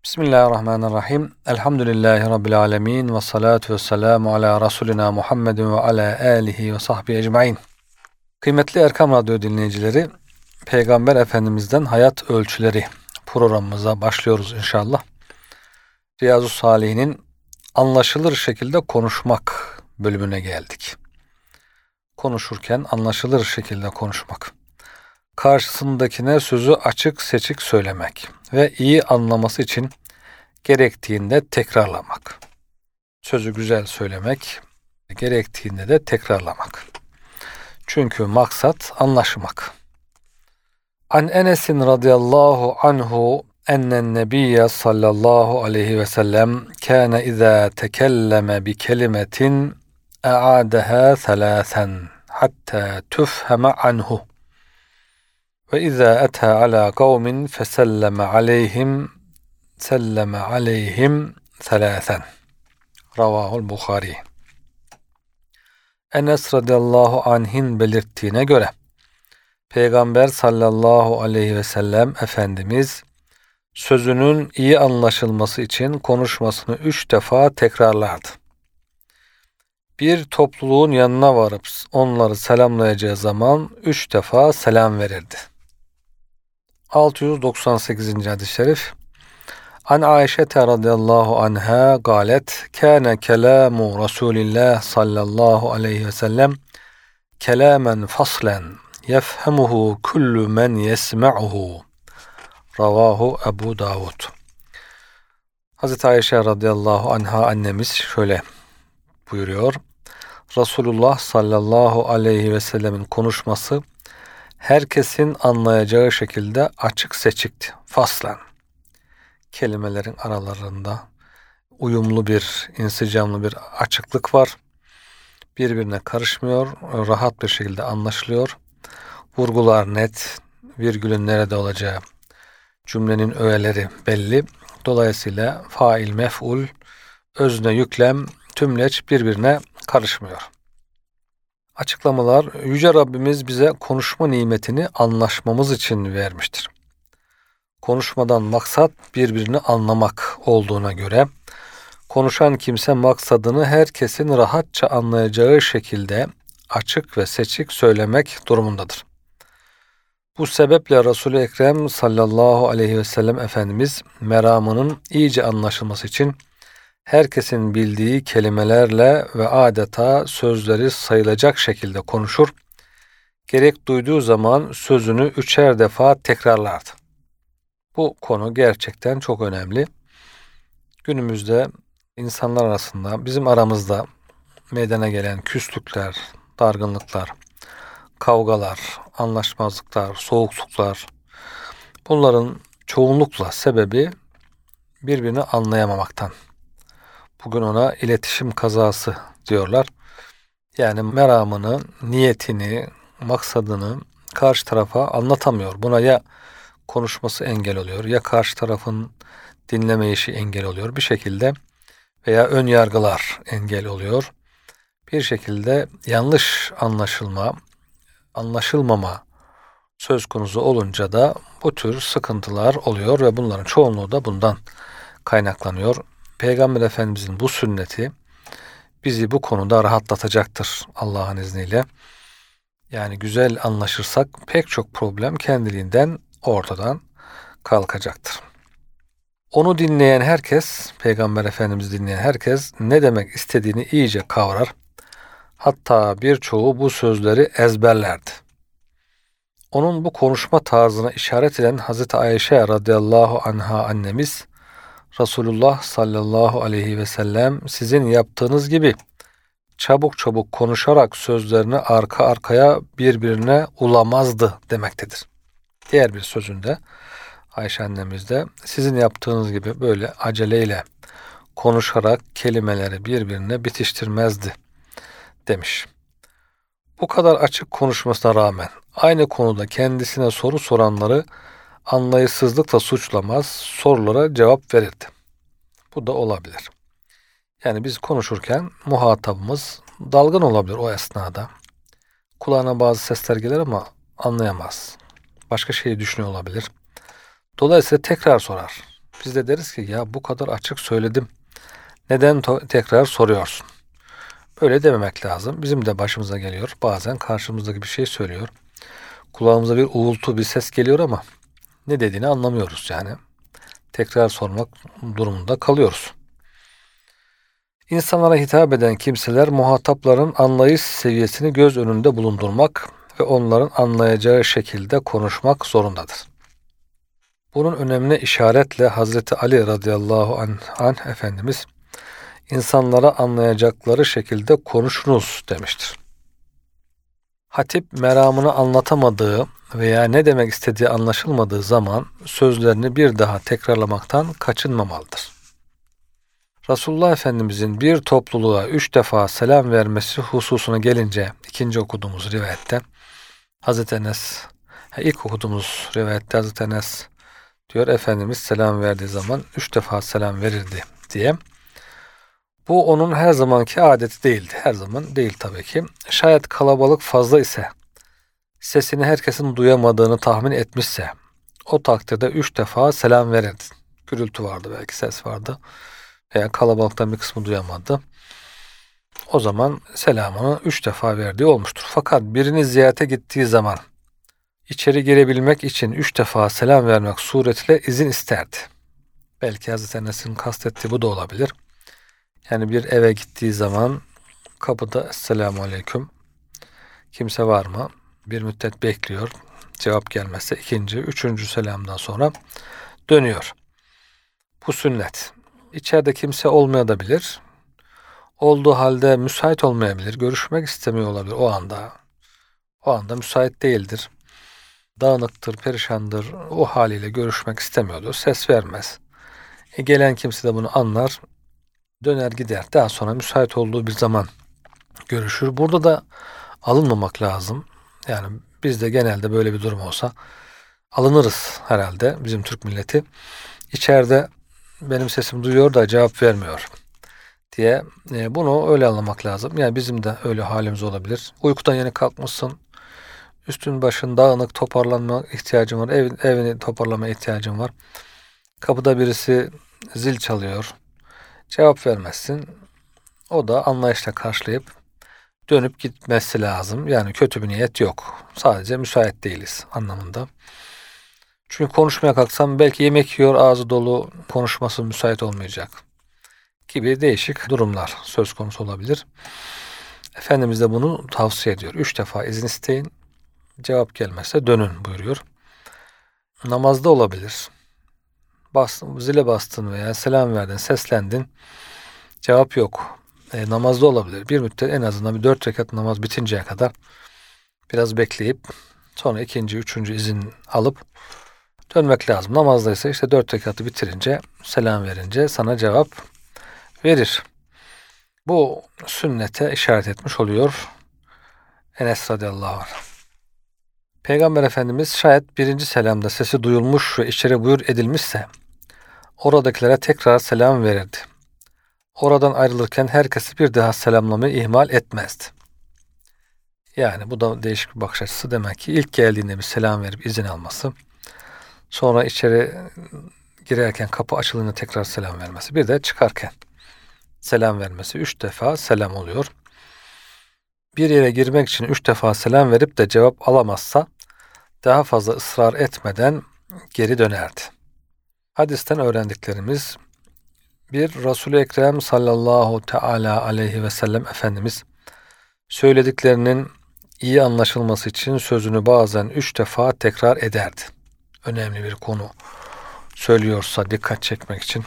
Bismillahirrahmanirrahim. Elhamdülillahi Rabbil alemin. Ve salatu ve selamu ala Resulina Muhammedin ve ala alihi ve sahbihi ecmain. Kıymetli Erkam Radyo dinleyicileri, Peygamber Efendimiz'den Hayat Ölçüleri programımıza başlıyoruz inşallah. Riyazu's-Salihin'in anlaşılır şekilde konuşmak bölümüne geldik. Konuşurken anlaşılır şekilde konuşmak. Karşısındakine sözü açık seçik söylemek ve iyi anlaması için gerektiğinde tekrarlamak. Sözü güzel söylemek, gerektiğinde de tekrarlamak. Çünkü maksat anlaşmak. An Enes'in radıyallahu anhu ennen nebiyye sallallahu aleyhi ve sellem kâne izâ tekelleme bi kelimetin e'âdeha thalâthen hattâ tufheme anhu. Ve izâ etâ alâ kavmin feselleme aleyhim thalâthen. Ravahul Bukhari. Enes radıyallahu anh'in belirttiğine göre Peygamber sallallahu aleyhi ve sellem Efendimiz sözünün iyi anlaşılması için konuşmasını 3 defa tekrarlardı. Bir topluluğun yanına varıp onları selamlayacağı zaman 3 defa selam verirdi. 698. hadis-i şerif. An Ayşe radıyallahu anha galet kâne kelâmu Resulillah sallallahu aleyhi ve sellem kelâmen faslen yefhemuhu kullu men yesme'uhu. Ravahu Ebu Davud. Hazreti Ayşe radıyallahu anha annemiz şöyle buyuruyor. Resulullah sallallahu aleyhi ve sellemin konuşması herkesin anlayacağı şekilde açık seçikti. Faslen. Kelimelerin aralarında uyumlu bir, insicamlı bir açıklık var. Birbirine karışmıyor, rahat bir şekilde anlaşılıyor. Vurgular net, virgülün nerede olacağı, cümlenin öğeleri belli. Dolayısıyla fail, mef'ul, özne, yüklem, tümleç birbirine karışmıyor. Açıklamalar, Yüce Rabbimiz bize konuşma nimetini anlaşmamız için vermiştir. Konuşmadan maksat birbirini anlamak olduğuna göre, konuşan kimse maksadını herkesin rahatça anlayacağı şekilde açık ve seçik söylemek durumundadır. Bu sebeple Resul-i Ekrem sallallahu aleyhi ve sellem Efendimiz meramının iyice anlaşılması için herkesin bildiği kelimelerle ve adeta sözleri sayılacak şekilde konuşur, gerek duyduğu zaman sözünü 3'er defa tekrarlardı. Bu konu gerçekten çok önemli. Günümüzde insanlar arasında, bizim aramızda meydana gelen küslükler, dargınlıklar, kavgalar, anlaşmazlıklar, soğukluklar, bunların çoğunlukla sebebi birbirini anlayamamaktan. Bugün ona iletişim kazası diyorlar. Yani meramını, niyetini, maksadını karşı tarafa anlatamıyor. Buna ya konuşması engel oluyor, ya karşı tarafın dinlemeyişi engel oluyor bir şekilde veya ön yargılar engel oluyor. Bir şekilde yanlış anlaşılmama söz konusu olunca da bu tür sıkıntılar oluyor ve bunların çoğunluğu da bundan kaynaklanıyor. Peygamber Efendimizin bu sünneti bizi bu konuda rahatlatacaktır Allah'ın izniyle. Yani güzel anlaşırsak pek çok problem kendiliğinden ortadan kalkacaktır. Onu dinleyen herkes, Peygamber Efendimiz dinleyen herkes ne demek istediğini iyice kavrar. Hatta birçoğu bu sözleri ezberlerdi. Onun bu konuşma tarzına işaret eden Hazreti Ayşe radıyallahu anha annemiz, Resulullah sallallahu aleyhi ve sellem sizin yaptığınız gibi çabuk çabuk konuşarak sözlerini arka arkaya birbirine ulamazdı demektedir. Diğer bir sözünde Ayşe annemiz de sizin yaptığınız gibi böyle aceleyle konuşarak kelimeleri birbirine bitiştirmezdi demiş. Bu kadar açık konuşmasına rağmen aynı konuda kendisine soru soranları anlayışsızlıkla suçlamaz, sorulara cevap verirdi. Bu da olabilir. Yani biz konuşurken muhatabımız dalgın olabilir o esnada. Kulağına bazı sesler gelir ama anlayamaz. Başka şeyi düşünüyor olabilir. Dolayısıyla tekrar sorar. Biz de deriz ki ya bu kadar açık söyledim. Neden tekrar soruyorsun? Böyle dememek lazım. Bizim de başımıza geliyor. Bazen karşımızdaki bir şey söylüyor. Kulağımıza bir uğultu, bir ses geliyor ama ne dediğini anlamıyoruz yani. Tekrar sormak durumunda kalıyoruz. İnsanlara hitap eden kimseler muhatapların anlayış seviyesini göz önünde bulundurmak ve onların anlayacağı şekilde konuşmak zorundadır. Bunun önemine işaretle Hazreti Ali radıyallahu anh Efendimiz insanlara anlayacakları şekilde konuşunuz demiştir. Hatip meramını anlatamadığı veya ne demek istediği anlaşılmadığı zaman sözlerini bir daha tekrarlamaktan kaçınmamalıdır. Resulullah Efendimizin bir topluluğa 3 defa selam vermesi hususuna gelince ikinci okuduğumuz rivayette Hazreti Enes, ilk okuduğumuz rivayette Hazreti Enes diyor Efendimiz selam verdiği zaman 3 defa selam verirdi diye. Bu onun her zamanki adeti değildi. Her zaman değil tabii ki. Şayet kalabalık fazla ise, sesini herkesin duyamadığını tahmin etmişse, o takdirde 3 defa selam verirdi. Gürültü vardı, belki ses vardı veya kalabalıktan bir kısmı duyamadı. O zaman selamını 3 defa verdiği olmuştur. Fakat birini ziyarete gittiği zaman içeri girebilmek için 3 defa selam vermek suretiyle izin isterdi. Belki Hazreti Enes'in kastettiği bu da olabilir. Yani bir eve gittiği zaman kapıda Esselamu Aleyküm, kimse var mı? Bir müddet bekliyor. Cevap gelmezse ikinci, üçüncü selamdan sonra dönüyor. Bu sünnet. İçeride kimse olmayabilir. Olduğu halde müsait olmayabilir. Görüşmek istemiyor olabilir o anda. O anda müsait değildir. Dağınıktır, perişandır. O haliyle görüşmek istemiyordur. Ses vermez. Gelen kimse de bunu anlar. Döner gider. Daha sonra müsait olduğu bir zaman görüşür. Burada da alınmamak lazım. Yani bizde genelde böyle bir durum olsa alınırız herhalde, bizim Türk milleti. İçeride benim sesimi duyuyor da cevap vermiyor diye bunu öyle anlamak lazım. Yani bizim de öyle halimiz olabilir. Uykudan yeni kalkmışsın. Üstün başın dağınık, toparlanma ihtiyacın var. Evini toparlama ihtiyacın var. Kapıda birisi zil çalıyor. Cevap vermezsin. O da anlayışla karşılayıp dönüp gitmesi lazım. Yani kötü bir niyet yok. Sadece müsait değiliz anlamında. Çünkü konuşmaya kalksam belki yemek yiyor, ağzı dolu, konuşması müsait olmayacak gibi değişik durumlar söz konusu olabilir. Efendimiz de bunu tavsiye ediyor. 3 defa izin isteyin. Cevap gelmezse dönün buyuruyor. Namazda olabilir. Zile bastın veya selam verdin, seslendin. Cevap yok. Namazda olabilir. Bir müddet en azından bir 4 rekat namaz bitinceye kadar biraz bekleyip sonra ikinci, üçüncü izin alıp dönmek lazım. Namazdaysa işte 4 rekatı bitirince, selam verince sana cevap verir. Bu sünnete işaret etmiş oluyor Enes radıyallahu anh. Peygamber Efendimiz şayet birinci selamda sesi duyulmuş ve içeri buyur edilmişse oradakilere tekrar selam verirdi. Oradan ayrılırken herkesi bir daha selamlamayı ihmal etmezdi. Yani bu da değişik bir bakış açısı. Demek ki ilk geldiğinde bir selam verip izin alması, sonra içeri girerken kapı açılınca tekrar selam vermesi, bir de çıkarken selam vermesi. 3 defa selam oluyor. Bir yere girmek için 3 defa selam verip de cevap alamazsa daha fazla ısrar etmeden geri dönerdi. Hadisten öğrendiklerimiz: bir, Resul-i Ekrem sallallahu teala aleyhi ve sellem Efendimiz söylediklerinin iyi anlaşılması için sözünü bazen 3 defa tekrar ederdi. Önemli bir konu söylüyorsa dikkat çekmek için.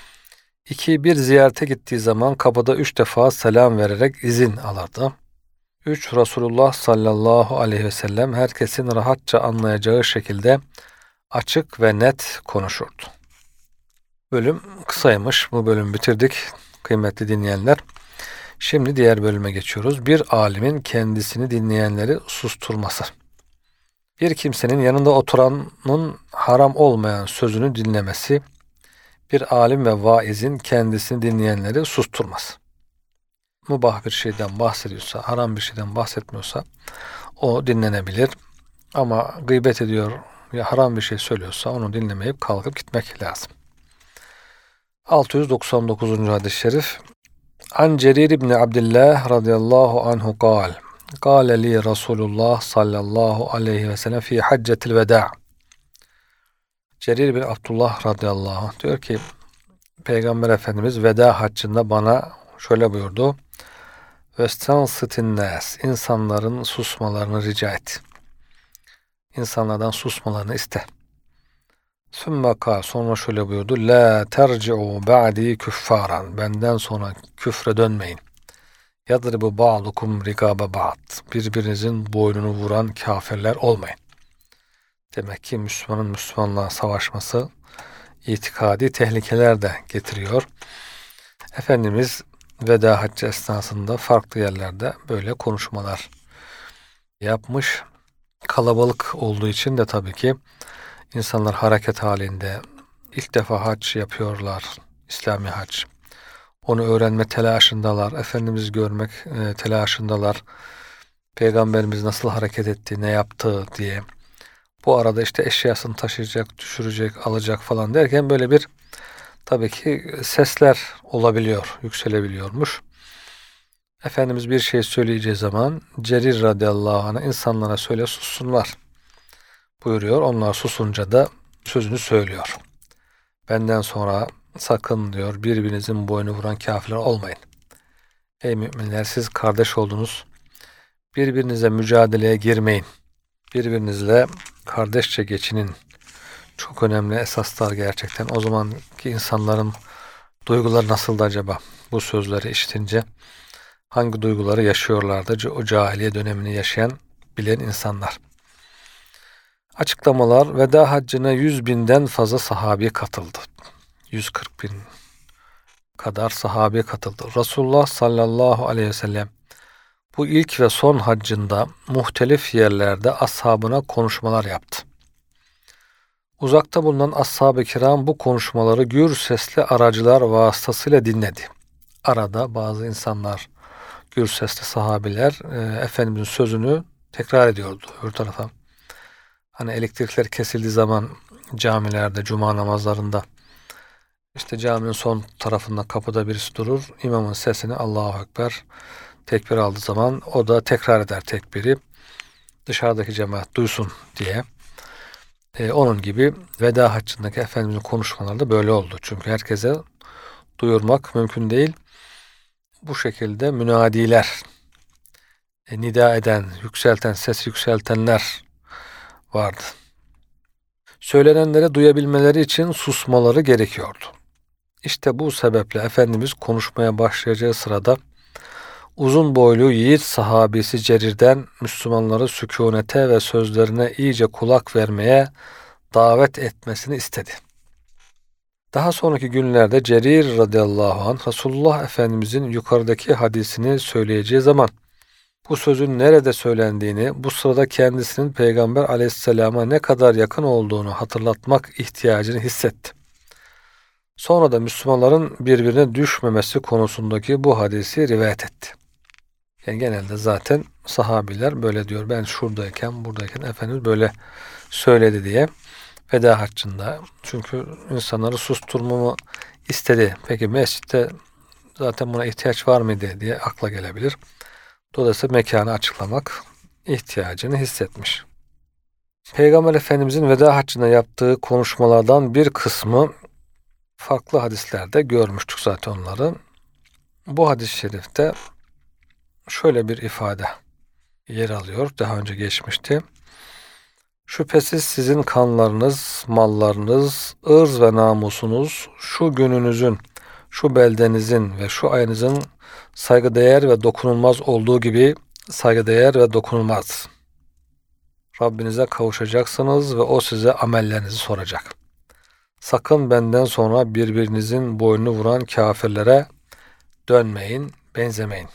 2, bir ziyarete gittiği zaman kapıda 3 defa selam vererek izin alırdı. 3, Resulullah sallallahu aleyhi ve sellem herkesin rahatça anlayacağı şekilde açık ve net konuşurdu. Bölüm kısaymış. Bu bölümü bitirdik kıymetli dinleyenler. Şimdi diğer bölüme geçiyoruz. Bir alimin kendisini dinleyenleri susturması. Bir kimsenin yanında oturanın haram olmayan sözünü dinlemesi, bir alim ve vaizin kendisini dinleyenleri susturmaz. Mubah bir şeyden bahsediyorsa, haram bir şeyden bahsetmiyorsa o dinlenebilir. Ama gıybet ediyor ya haram bir şey söylüyorsa onu dinlemeyip kalkıp gitmek lazım. 699. hadis-i şerif. An Cerir ibn Abdullah radıyallahu anhu kal. Kâle li Resulullah sallallahu aleyhi ve sellem fi haccetil veda. Cerir bin Abdullah radıyallahu anh diyor ki Peygamber Efendimiz veda haccında bana şöyle buyurdu. Vestansitin nas, insanların susmalarını rica et. İnsanlardan susmalarını iste. Sümme kâl, sonra şöyle buyurdu. La terci'u ba'di küffaran. Benden sonra küfre dönmeyin. Yadribu ba'dukum rikabe ba'd. Birbirinizin boynunu vuran kafirler olmayın. Demek ki Müslümanın Müslümanla savaşması itikadi tehlikeler de getiriyor. Efendimiz veda haccı esnasında farklı yerlerde böyle konuşmalar yapmış. Kalabalık olduğu için de tabii ki insanlar hareket halinde ilk defa hac yapıyorlar. İslami hac. Onu öğrenme telaşındalar. Efendimiz'i görmek telaşındalar. Peygamberimiz nasıl hareket etti, ne yaptı diye. Bu arada işte eşyasını taşıyacak, düşürecek, alacak falan derken böyle bir tabii ki sesler olabiliyor, yükselebiliyormuş. Efendimiz bir şey söyleyeceği zaman Cerir radıyallahu anh'a insanlara söyle sussunlar buyuruyor. Onlar susunca da sözünü söylüyor. Benden sonra sakın diyor birbirinizin boynu vuran kafirler olmayın. Ey müminler siz kardeş oldunuz. Birbirinize mücadeleye girmeyin. Birbirinizle kardeşçe geçinin. Çok önemli esaslar gerçekten. O zamanki insanların duyguları nasıldı acaba? Bu sözleri işitince hangi duyguları yaşıyorlardı? O cahiliye dönemini yaşayan, bilen insanlar. Açıklamalar, veda haccına 100.000'den fazla sahabi katıldı. 140.000 kadar sahabi katıldı. Resulullah sallallahu aleyhi ve sellem bu ilk ve son haccında muhtelif yerlerde ashabına konuşmalar yaptı. Uzakta bulunan ashab-ı kiram bu konuşmaları gür sesli aracılar vasıtasıyla dinledi. Arada bazı insanlar, gür sesli sahabiler Efendimizin sözünü tekrar ediyordu öbür tarafa. Hani elektrikler kesildiği zaman camilerde, cuma namazlarında işte caminin son tarafında kapıda birisi durur. İmamın sesini Allahu Ekber tekbir aldığı zaman o da tekrar eder tekbiri. Dışarıdaki cemaat duysun diye. Onun gibi veda haccındaki Efendimizin konuşmaları da böyle oldu. Çünkü herkese duyurmak mümkün değil. Bu şekilde münadiler, nida eden, yükselten, ses yükseltenler vardı. Söylenenleri duyabilmeleri için susmaları gerekiyordu. İşte bu sebeple Efendimiz konuşmaya başlayacağı sırada uzun boylu yiğit sahabesi Cerir'den Müslümanları sükunete ve sözlerine iyice kulak vermeye davet etmesini istedi. Daha sonraki günlerde Cerir radıyallahu anh Resulullah Efendimizin yukarıdaki hadisini söyleyeceği zaman bu sözün nerede söylendiğini, bu sırada kendisinin Peygamber aleyhisselama ne kadar yakın olduğunu hatırlatmak ihtiyacını hissetti. Sonra da Müslümanların birbirine düşmemesi konusundaki bu hadisi rivayet etti. Yani genelde zaten sahabiler böyle diyor. Ben şuradayken, buradayken Efendimiz böyle söyledi diye veda haccında. Çünkü insanları susturmamı istedi. Peki mescitte zaten buna ihtiyaç var mıydı diye akla gelebilir. Dolayısıyla mekanı açıklamak ihtiyacını hissetmiş. Peygamber Efendimizin veda haccında yaptığı konuşmalardan bir kısmı farklı hadislerde görmüştük zaten onları. Bu hadis-i şerifte şöyle bir ifade yer alıyor. Daha önce geçmişti. Şüphesiz sizin kanlarınız, mallarınız, ırz ve namusunuz şu gününüzün, şu beldenizin ve şu ayınızın saygıdeğer ve dokunulmaz olduğu gibi saygıdeğer ve dokunulmaz. Rabbinize kavuşacaksınız ve o size amellerinizi soracak. Sakın benden sonra birbirinizin boynunu vuran kafirlere dönmeyin, benzemeyin.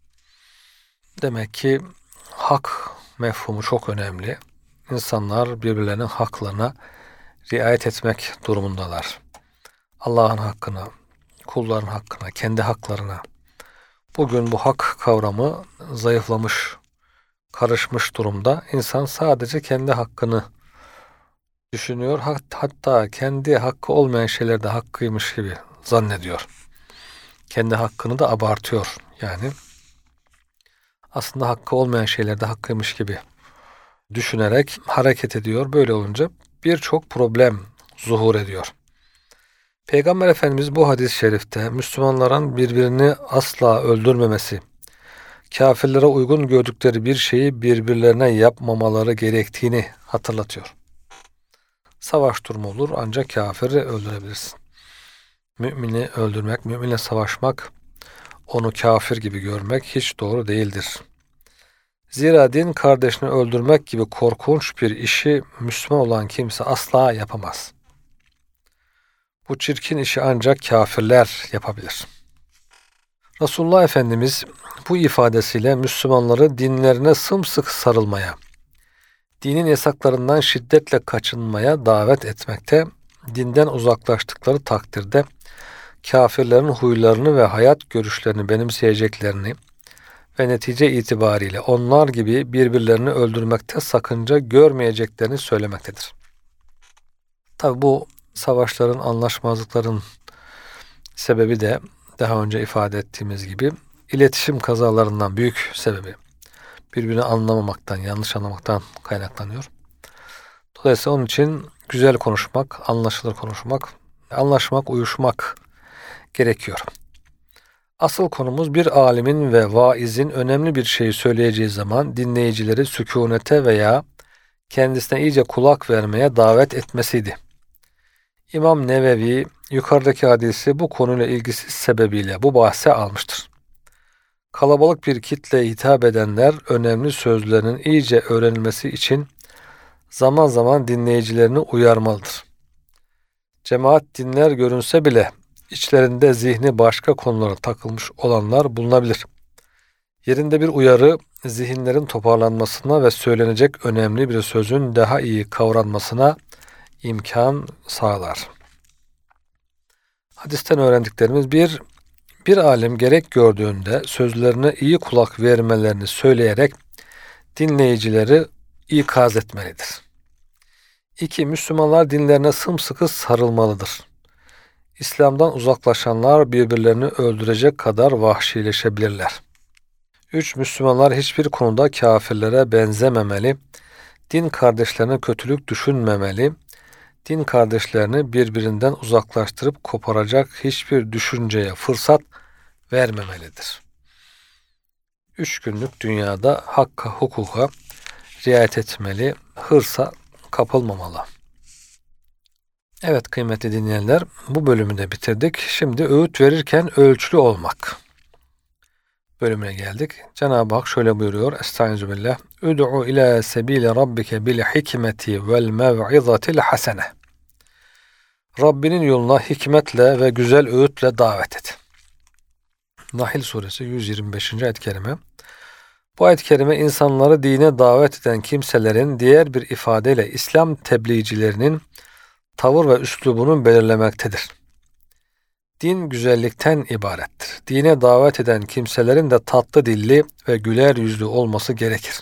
Demek ki hak mefhumu çok önemli. İnsanlar birbirlerinin haklarına riayet etmek durumundalar. Allah'ın hakkına, kulların hakkına, kendi haklarına. Bugün bu hak kavramı zayıflamış, karışmış durumda. İnsan sadece kendi hakkını düşünüyor. Hatta kendi hakkı olmayan şeyler de hakkıymış gibi zannediyor. Kendi hakkını da abartıyor. Yani aslında hakkı olmayan şeylerde hakkıymış gibi düşünerek hareket ediyor. Böyle olunca birçok problem zuhur ediyor. Peygamber Efendimiz bu hadis-i şerifte Müslümanların birbirini asla öldürmemesi, kâfirlere uygun gördükleri bir şeyi birbirlerine yapmamaları gerektiğini hatırlatıyor. Savaş durumu olur ancak kâfiri öldürebilirsin. Mümini öldürmek, müminle savaşmak, onu kâfir gibi görmek hiç doğru değildir. Zira din kardeşini öldürmek gibi korkunç bir işi Müslüman olan kimse asla yapamaz. Bu çirkin işi ancak kâfirler yapabilir. Resulullah Efendimiz bu ifadesiyle Müslümanları dinlerine sımsıkı sarılmaya, dinin yasaklarından şiddetle kaçınmaya davet etmekte, dinden uzaklaştıkları takdirde kâfirlerin huylarını ve hayat görüşlerini benimseyeceklerini ve netice itibariyle onlar gibi birbirlerini öldürmekte sakınca görmeyeceklerini söylemektedir. Tabi bu savaşların, anlaşmazlıkların sebebi de daha önce ifade ettiğimiz gibi iletişim kazalarından büyük sebebi. Birbirini anlamamaktan, yanlış anlamaktan kaynaklanıyor. Dolayısıyla onun için güzel konuşmak, anlaşılır konuşmak, anlaşmak, uyuşmak gerekiyor. Asıl konumuz bir alimin ve vaizin önemli bir şeyi söyleyeceği zaman dinleyicileri sükunete veya kendisine iyice kulak vermeye davet etmesiydi. İmam Nevevi yukarıdaki hadisi bu konuyla ilgisi sebebiyle bu bahse almıştır. Kalabalık bir kitleye hitap edenler önemli sözlerinin iyice öğrenilmesi için zaman zaman dinleyicilerini uyarmalıdır. Cemaat dinler görünse bile içlerinde zihni başka konulara takılmış olanlar bulunabilir. Yerinde bir uyarı zihinlerin toparlanmasına ve söylenecek önemli bir sözün daha iyi kavranmasına imkan sağlar. Hadisten öğrendiklerimiz bir alim gerek gördüğünde sözlerine iyi kulak vermelerini söyleyerek dinleyicileri ikaz etmelidir. 2. Müslümanlar dinlerine sımsıkı sarılmalıdır. İslam'dan uzaklaşanlar birbirlerini öldürecek kadar vahşileşebilirler. 3. Müslümanlar hiçbir konuda kâfirlere benzememeli, din kardeşlerine kötülük düşünmemeli, din kardeşlerini birbirinden uzaklaştırıp koparacak hiçbir düşünceye fırsat vermemelidir. 3 günlük dünyada hakka, hukuka riayet etmeli, hırsa kapılmamalı. Evet kıymetli dinleyenler, bu bölümü de bitirdik. Şimdi öğüt verirken ölçülü olmak bölümüne geldik. Cenab-ı Hak şöyle buyuruyor. Estağfirullah. Ud'u ila sebili rabbike bil hikmeti vel mev'izatil hasene. Rabbinin yoluna hikmetle ve güzel öğütle davet et. Nahil suresi 125. ayet-i kerime. Bu ayet-i kerime insanları dine davet eden kimselerin diğer bir ifadeyle İslam tebliğcilerinin tavır ve üslubunu belirlemektedir. Din güzellikten ibarettir. Dine davet eden kimselerin de tatlı dilli ve güler yüzlü olması gerekir.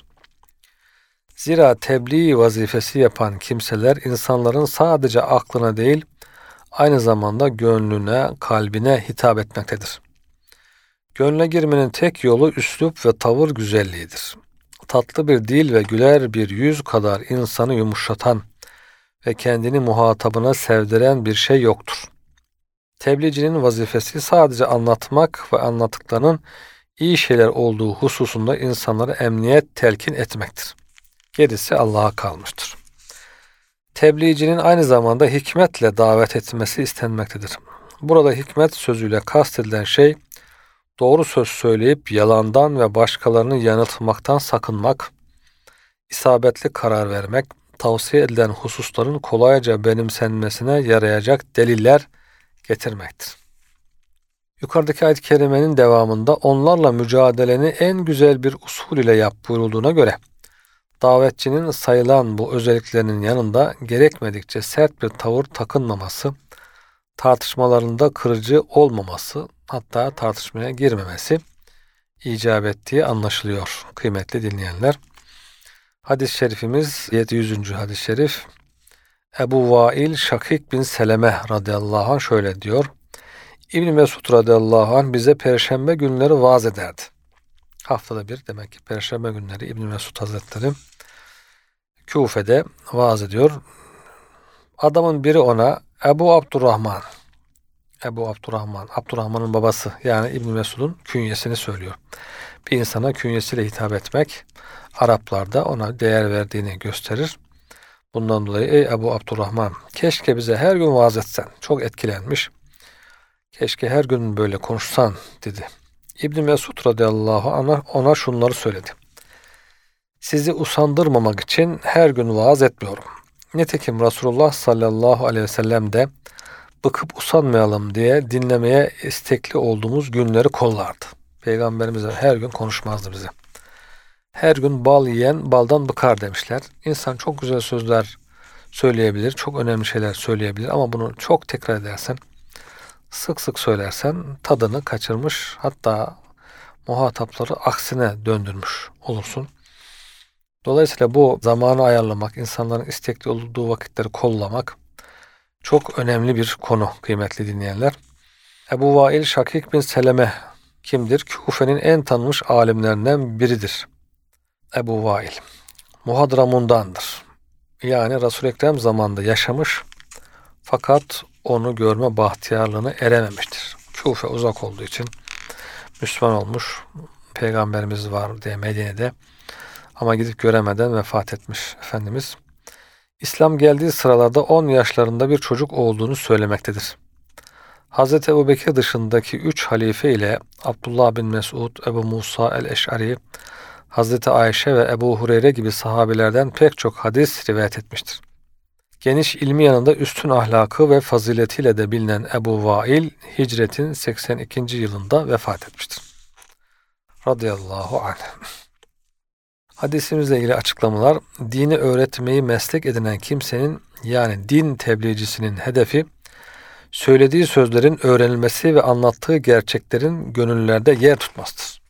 Zira tebliğ vazifesi yapan kimseler insanların sadece aklına değil, aynı zamanda gönlüne, kalbine hitap etmektedir. Gönle girmenin tek yolu üslup ve tavır güzelliğidir. Tatlı bir dil ve güler bir yüz kadar insanı yumuşatan ve kendini muhatabına sevdiren bir şey yoktur. Tebliğcinin vazifesi sadece anlatmak ve anlattıklarının iyi şeyler olduğu hususunda insanlara emniyet telkin etmektir. Gerisi Allah'a kalmıştır. Tebliğcinin aynı zamanda hikmetle davet etmesi istenmektedir. Burada hikmet sözüyle kastedilen şey, doğru söz söyleyip yalandan ve başkalarını yanıltmaktan sakınmak, isabetli karar vermek, tavsiye edilen hususların kolayca benimsenmesine yarayacak deliller getirmektir. Yukarıdaki ayet-i kerimenin devamında onlarla mücadeleni en güzel bir usul ile yap buyurulduğuna göre, davetçinin sayılan bu özelliklerinin yanında gerekmedikçe sert bir tavır takınmaması, tartışmalarında kırıcı olmaması, hatta tartışmaya girmemesi icap ettiği anlaşılıyor kıymetli dinleyenler. Hadis-i şerifimiz 700. hadis-i şerif. Ebu Vail Şakik bin Seleme radıyallahu anh şöyle diyor. İbn Mesud radıyallahu anh bize perşembe günleri vaaz ederdi. Haftada bir, demek ki perşembe günleri İbn Mesud Hazretleri Küfe'de vaaz ediyor. Adamın biri ona Ebu Abdurrahman, Abdurrahman'ın babası, yani İbn Mesud'un künyesini söylüyor. Bir insana künyesiyle hitap etmek Araplarda ona değer verdiğini gösterir. Bundan dolayı ey Ebu Abdurrahman, keşke bize her gün vaaz etsen. Çok etkilenmiş. Keşke her gün böyle konuşsan dedi. İbn Mesud radıyallahu anh ona şunları söyledi. Sizi usandırmamak için her gün vaaz etmiyorum. Nitekim Resulullah sallallahu aleyhi ve sellem de bıkıp usanmayalım diye dinlemeye istekli olduğumuz günleri kollardı. Peygamberimiz her gün konuşmazdı bize. Her gün bal yiyen baldan bıkar demişler. İnsan çok güzel sözler söyleyebilir, çok önemli şeyler söyleyebilir ama bunu çok tekrar edersen, sık sık söylersen tadını kaçırmış, hatta muhatapları aksine döndürmüş olursun. Dolayısıyla bu zamanı ayarlamak, insanların istekli olduğu vakitleri kollamak çok önemli bir konu kıymetli dinleyenler. Ebu Vail Şakik bin Seleme kimdir? Küfe'nin en tanınmış alimlerinden biridir. Ebu Vail Muhadramun'dandır. Yani Resul-i Ekrem zamanında yaşamış fakat onu görme bahtiyarlığına erememiştir. Küfe uzak olduğu için Müslüman olmuş. Peygamberimiz var diye Medine'de ama gidip göremeden vefat etmiş Efendimiz. İslam geldiği sıralarda 10 yaşlarında bir çocuk olduğunu söylemektedir. Hz. Ebubekir dışındaki 3 halife ile Abdullah bin Mesud, Ebu Musa el-Eş'ari, Hz. Ayşe ve Ebu Hureyre gibi sahabilerden pek çok hadis rivayet etmiştir. Geniş ilmi yanında üstün ahlakı ve faziletiyle de bilinen Ebu Vail, hicretin 82. yılında vefat etmiştir. Radıyallahu anh. Hadisimizle ilgili açıklamalar, dini öğretmeyi meslek edinen kimsenin, yani din tebliğcisinin hedefi, söylediği sözlerin öğrenilmesi ve anlattığı gerçeklerin gönüllerde yer tutmasıdır.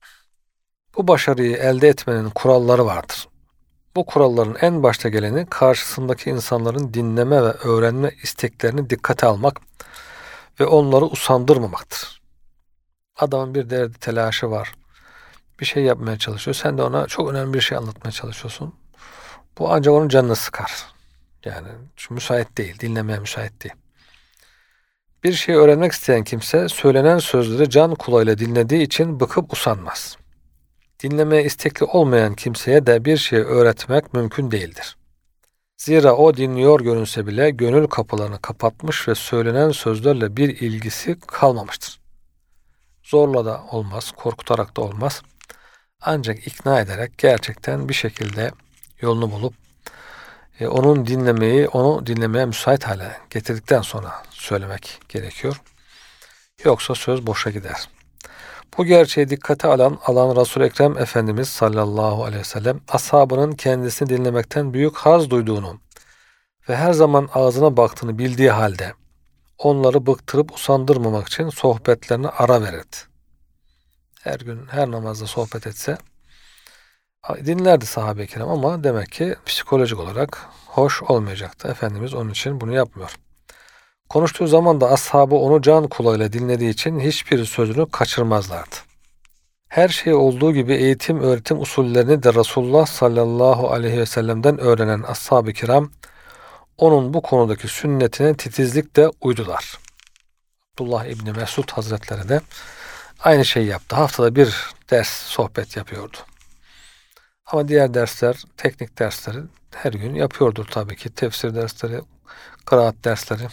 Bu başarıyı elde etmenin kuralları vardır. Bu kuralların en başta geleni karşısındaki insanların dinleme ve öğrenme isteklerini dikkate almak ve onları usandırmamaktır. Adamın bir derdi, telaşı var. Bir şey yapmaya çalışıyor. Sen de ona çok önemli bir şey anlatmaya çalışıyorsun. Bu ancak onun canını sıkar. Yani müsait değil, dinlemeye müsait değil. Bir şey öğrenmek isteyen kimse söylenen sözleri can kulağıyla dinlediği için bıkıp usanmaz. Dinlemeye istekli olmayan kimseye de bir şey öğretmek mümkün değildir. Zira o dinliyor görünse bile gönül kapılarını kapatmış ve söylenen sözlerle bir ilgisi kalmamıştır. Zorla da olmaz, korkutarak da olmaz. Ancak ikna ederek gerçekten bir şekilde yolunu bulup onu dinlemeye müsait hale getirdikten sonra söylemek gerekiyor. Yoksa söz boşa gider. Bu gerçeği dikkate alan Resul-i Ekrem Efendimiz sallallahu aleyhi ve sellem ashabının kendisini dinlemekten büyük haz duyduğunu ve her zaman ağzına baktığını bildiği halde onları bıktırıp usandırmamak için sohbetlerine ara verirdi. Her gün her namazda sohbet etse dinlerdi sahabe-i kiram ama demek ki psikolojik olarak hoş olmayacaktı. Efendimiz onun için bunu yapmıyor. Konuştuğu zaman da ashabı onu can kulağıyla dinlediği için hiçbir sözünü kaçırmazlardı. Her şey olduğu gibi eğitim öğretim usullerini de Resulullah sallallahu aleyhi ve sellem'den öğrenen ashab-ı kiram onun bu konudaki sünnetine titizlikle uydular. Abdullah İbni Mesud Hazretleri de aynı şeyi yaptı. Haftada bir ders sohbet yapıyordu. Ama diğer dersler, teknik dersleri her gün yapıyordur tabii ki. Tefsir dersleri, kıraat dersleri.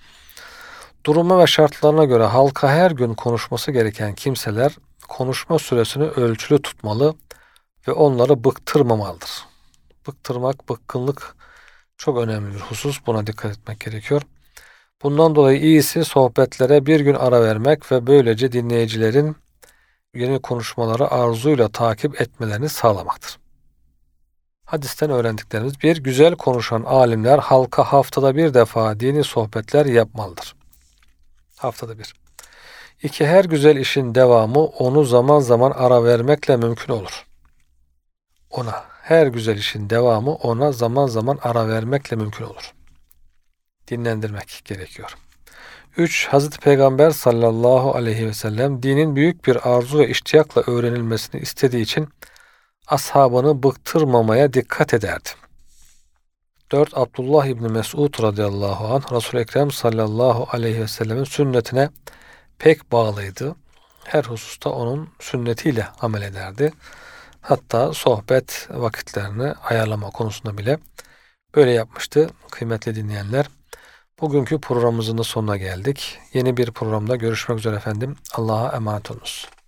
Duruma ve şartlarına göre halka her gün konuşması gereken kimseler konuşma süresini ölçülü tutmalı ve onları bıktırmamalıdır. Bıktırmak, bıkkınlık çok önemli bir husus. Buna dikkat etmek gerekiyor. Bundan dolayı iyisi sohbetlere bir gün ara vermek ve böylece dinleyicilerin yeni konuşmaları arzuyla takip etmelerini sağlamaktır. Hadisten öğrendiklerimiz: bir, güzel konuşan alimler halka haftada bir defa dini sohbetler yapmalıdır. Haftada bir. 2. Her güzel işin devamı onu zaman zaman ara vermekle mümkün olur. Her güzel işin devamı ona zaman zaman ara vermekle mümkün olur. Dinlendirmek gerekiyor. 3. Hazreti Peygamber sallallahu aleyhi ve sellem dinin büyük bir arzu ve iştiyakla öğrenilmesini istediği için ashabını bıktırmamaya dikkat ederdi. 4. Abdullah İbni Mesud radıyallahu anh Resul-i Ekrem sallallahu aleyhi ve sellemin sünnetine pek bağlıydı. Her hususta onun sünnetiyle amel ederdi. Hatta sohbet vakitlerini ayarlama konusunda bile böyle yapmıştı. Kıymetli dinleyenler, bugünkü programımızın da sonuna geldik. Yeni bir programda görüşmek üzere efendim. Allah'a emanet olunuz.